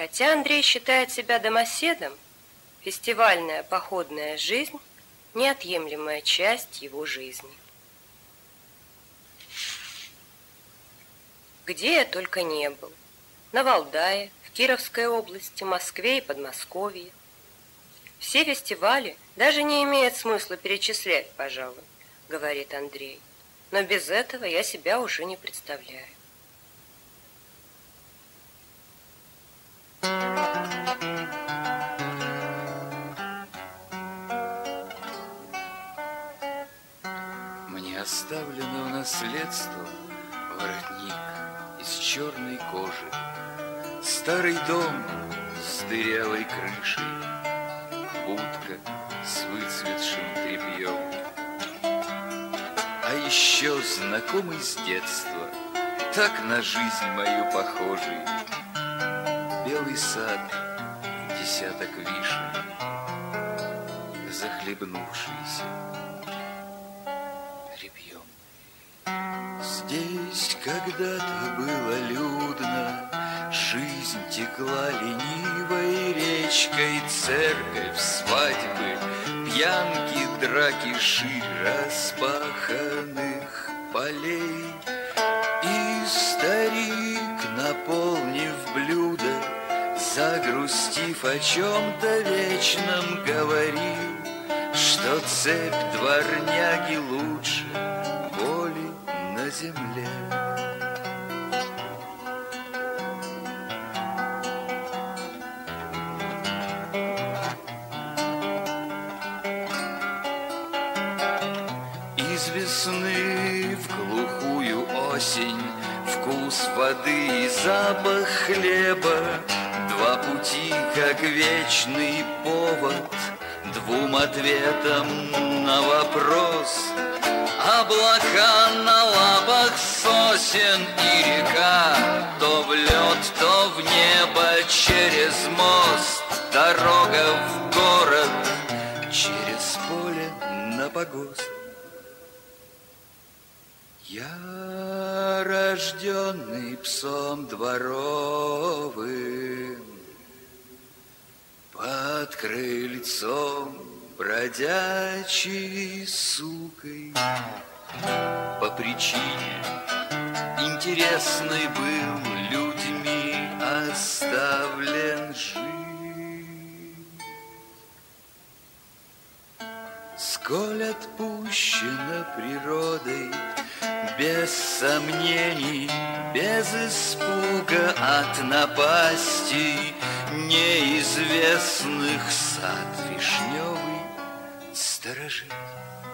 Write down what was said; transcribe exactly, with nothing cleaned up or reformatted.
Хотя Андрей считает себя домоседом, фестивальная походная жизнь – неотъемлемая часть его жизни. Где я только не был. На Валдае, в Кировской области, Москве и Подмосковье. Все фестивали даже не имеет смысла перечислять, пожалуй, говорит Андрей. Но без этого я себя уже не представляю. Мне оставлено в наследство воротник из черной кожи, старый дом с дырявой крышей, будка с выцветшим тряпьем. А еще знакомый с детства, так на жизнь мою похожий, белый сад, десяток вишен, захлебнувшийся репьем. Здесь когда-то было людно, жизнь текла ленивой речкой, церковь, свадьбы, пьянки, драки, ширь распаханных полей. И старик, наполнив блюдо, загрустив о чем-то вечном, говорил, что цепь дворняги лучше боли на земле. Из весны в глухую осень вкус воды и запах хлеба, два пути, как вечный повод, двум ответам на вопрос. Облака на лапах сосен и река, то в лед, то в небо через мост, дорога в город, через поле на погост. Я, рожденный псом дворовым, под крыльцом бродячей сукой, по причине интересной был людьми оставлен жить. Сколь отпущено природой, без сомнений, без испуга от напастей неизвестных, сад вишневый сторожит.